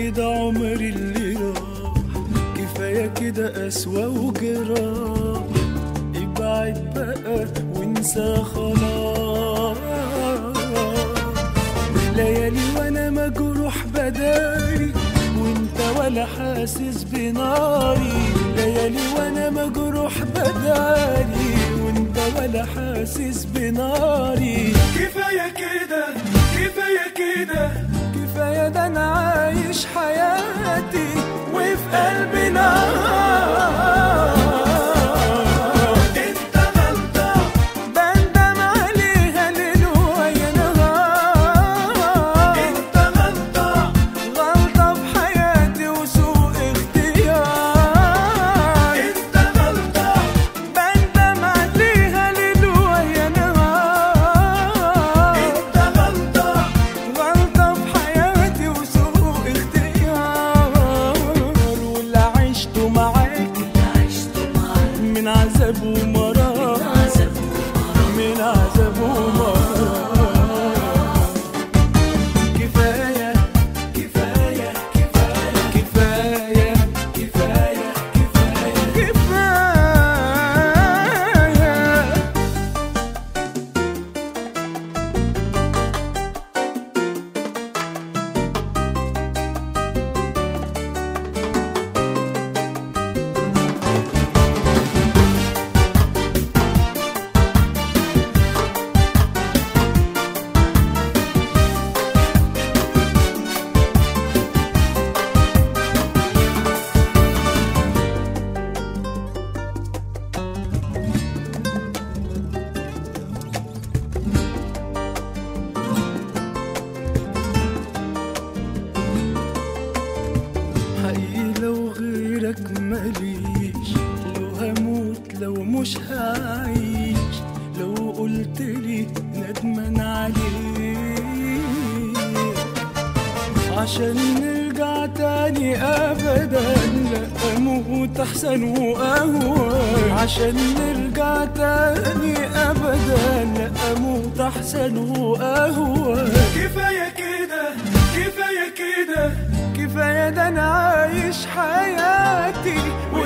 كده عمري اللي راح، كفاية كده قسوة وجراح، ابعد بقى وانسى خلاص. ليالي وانا مجروح بداري وانت ولا حاسس بناري، ليالي وانا مجروح بداري وانت ولا حاسس بناري. كفاية كده كفاية كده كفاية، ده انا عايش حياتي وفي قلبي نار. انت غلطة بندم عليها ليل ويا نهار، انت غلطة غلطة في حياتي وسوء اختيار، انت غلطة بندم عليها ليل ويا نهار، انت غلطة غلطة في حياتي وسوء اختيار. واللي عشته معاك من عذاب ومرار، من عذاب ومرار. كفاية كفاية كفاية كفاية كفاية كفاية كفاية. حقيقي لو غيرك ماليش، لو هموت لو مش هعيش، لو قلت لي ندمان عليك، عشان نرجع تاني ابدا لا اموت احسن واهون، عشان نرجع تاني ابدا لا اموت احسن واهون. كفايه كده كفايه كده كفايه، ده انا عايش حياتي